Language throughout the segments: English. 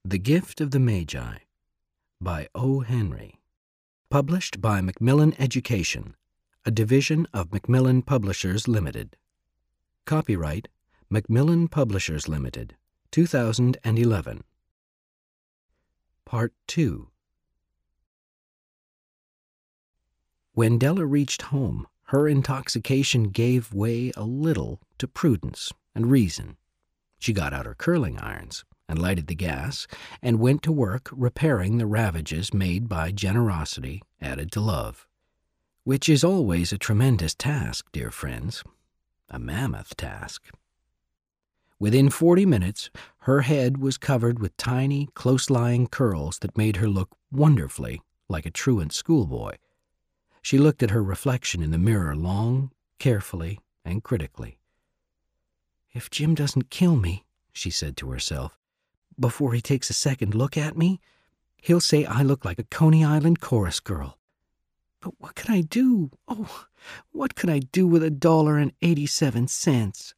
The Gift of the Magi by O. Henry. Published by Macmillan Education, a division of Macmillan Publishers Limited. Copyright Macmillan Publishers Limited, 2011. Part 2. When Della reached home, her intoxication gave way a little to prudence and reason. She got out her curling irons and lighted the gas and went to work repairing the ravages made by generosity added to love, which is always a tremendous task, dear friends, a mammoth task. Within 40 minutes, her head was covered with tiny, close-lying curls that made her look wonderfully like a truant schoolboy. She looked at her reflection in the mirror long, carefully, and critically. "If Jim doesn't kill me," she said to herself, "before he takes a second look at me, he'll say I look like a Coney Island chorus girl. But what can I do? Oh, what can I do with $1.87?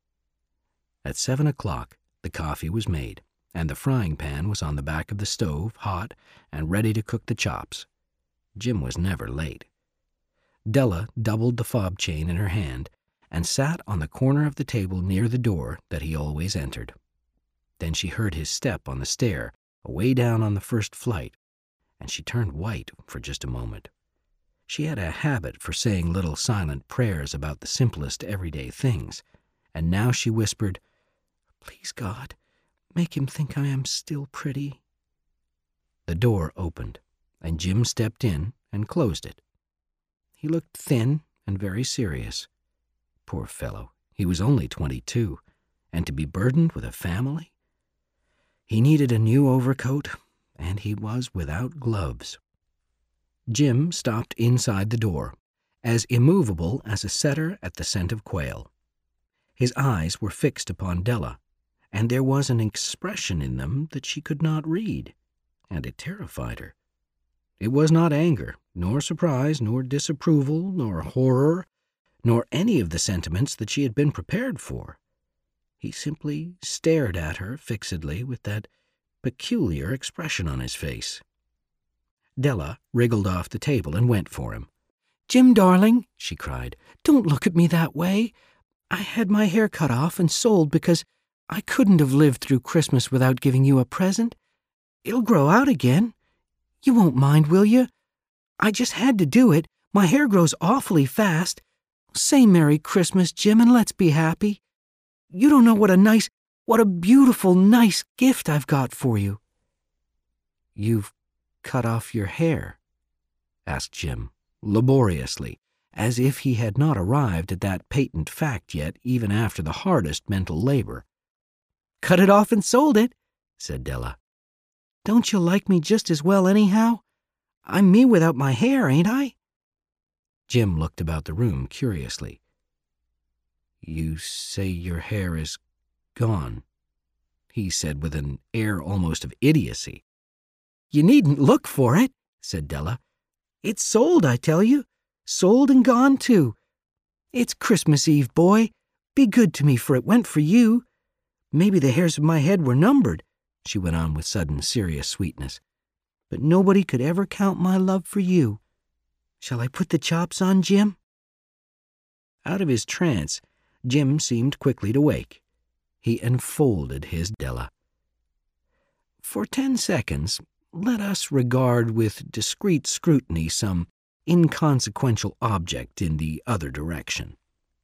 At 7 o'clock, the coffee was made, and the frying pan was on the back of the stove, hot and ready to cook the chops. Jim was never late. Della doubled the fob chain in her hand and sat on the corner of the table near the door that he always entered. Then she heard his step on the stair, away down on the first flight, and she turned white for just a moment. She had a habit for saying little silent prayers about the simplest everyday things, and now she whispered, "Please, God, make him think I am still pretty." The door opened, and Jim stepped in and closed it. He looked thin and very serious. Poor fellow, he was only 22, and to be burdened with a family? He needed a new overcoat, and he was without gloves. Jim stopped inside the door, as immovable as a setter at the scent of quail. His eyes were fixed upon Della, and there was an expression in them that she could not read, and it terrified her. It was not anger, nor surprise, nor disapproval, nor horror, nor any of the sentiments that she had been prepared for. He simply stared at her fixedly with that peculiar expression on his face. Della wriggled off the table and went for him. "Jim, darling," she cried, "don't look at me that way. I had my hair cut off and sold because I couldn't have lived through Christmas without giving you a present. It'll grow out again. You won't mind, will you? I just had to do it. My hair grows awfully fast. Say Merry Christmas, Jim, and let's be happy. You don't know what a beautiful, nice gift I've got for you." "You've cut off your hair?" asked Jim, laboriously, as if he had not arrived at that patent fact yet, even after the hardest mental labor. "Cut it off and sold it," said Della. "Don't you like me just as well anyhow? I'm me without my hair, ain't I?" Jim looked about the room curiously. "You say your hair is gone," he said with an air almost of idiocy. "You needn't look for it," said Della. "It's sold, I tell you. Sold and gone, too. It's Christmas Eve, boy. Be good to me, for it went for you. Maybe the hairs of my head were numbered," she went on with sudden serious sweetness. "But nobody could ever count my love for you. Shall I put the chops on, Jim?" Out of his trance, Jim seemed quickly to wake. He enfolded his Della. For 10 seconds, let us regard with discreet scrutiny some inconsequential object in the other direction.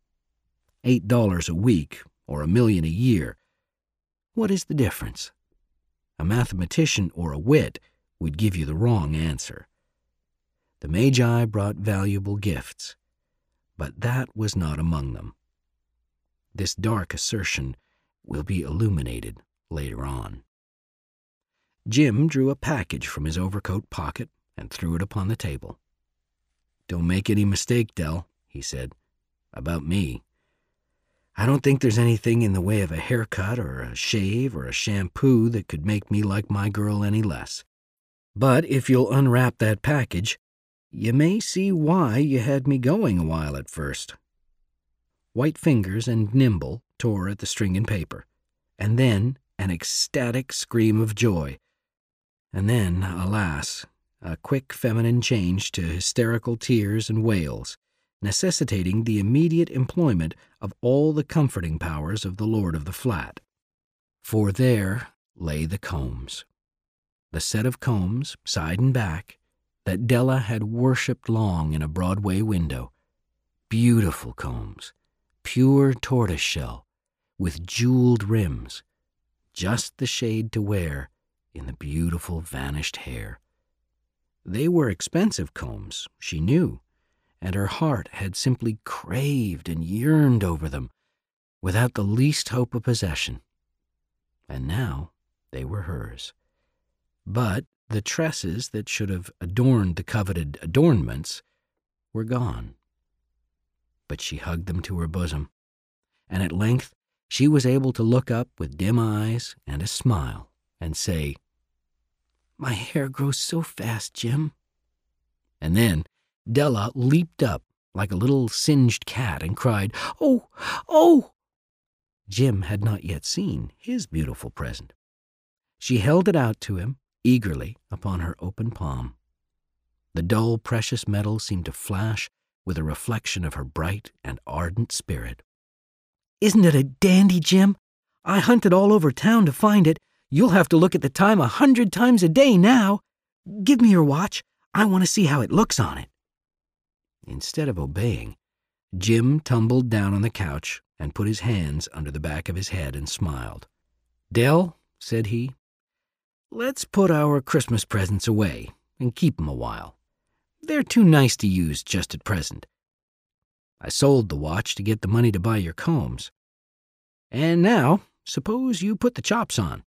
$8 a week, or $1 million a year. What is the difference? A mathematician or a wit would give you the wrong answer. The Magi brought valuable gifts, but that was not among them. This dark assertion will be illuminated later on. Jim drew a package from his overcoat pocket and threw it upon the table. "Don't make any mistake, Dell," he said, "about me. I don't think there's anything in the way of a haircut or a shave or a shampoo that could make me like my girl any less. But if you'll unwrap that package, you may see why you had me going a while at first." White fingers and nimble tore at the string and paper, and then, an ecstatic scream of joy, and then, alas, a quick feminine change to hysterical tears and wails, necessitating the immediate employment of all the comforting powers of the lord of the flat. For there lay the combs, the set of combs, side and back, that Della had worshipped long in a Broadway window. Beautiful combs, pure tortoiseshell, with jeweled rims, just the shade to wear in the beautiful vanished hair. They were expensive combs, she knew, and her heart had simply craved and yearned over them, without the least hope of possession. And now they were hers. But the tresses that should have adorned the coveted adornments were gone. But she hugged them to her bosom, and at length she was able to look up with dim eyes and a smile and say, "My hair grows so fast, Jim." And then Della leaped up like a little singed cat and cried, "Oh, oh!" Jim had not yet seen his beautiful present. She held it out to him eagerly upon her open palm. The dull, precious metal seemed to flash with a reflection of her bright and ardent spirit. "Isn't it a dandy, Jim? I hunted all over town to find it. You'll have to look at the time 100 times a day now. Give me your watch. I want to see how it looks on it." Instead of obeying, Jim tumbled down on the couch and put his hands under the back of his head and smiled. "Dell," said he, "let's put our Christmas presents away and keep 'em a while. They're too nice to use just at present. I sold the watch to get the money to buy your combs. And now, suppose you put the chops on."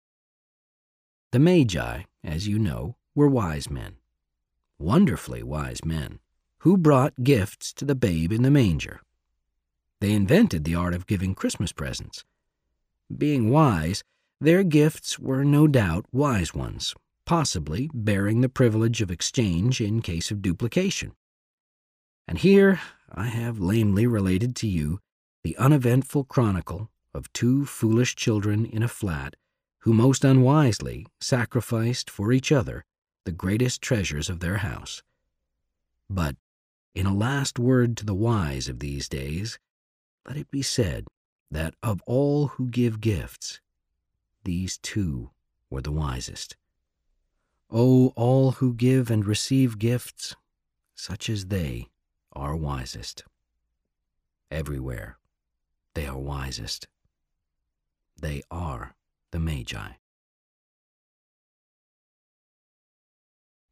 The Magi, as you know, were wise men, wonderfully wise men, who brought gifts to the babe in the manger. They invented the art of giving Christmas presents. Being wise, their gifts were no doubt wise ones, possibly bearing the privilege of exchange in case of duplication. And here I have lamely related to you the uneventful chronicle of two foolish children in a flat who most unwisely sacrificed for each other the greatest treasures of their house. But in a last word to the wise of these days, let it be said that of all who give gifts, these two were the wisest. Oh, all who give and receive gifts, such as they are wisest. Everywhere they are wisest. They are the Magi.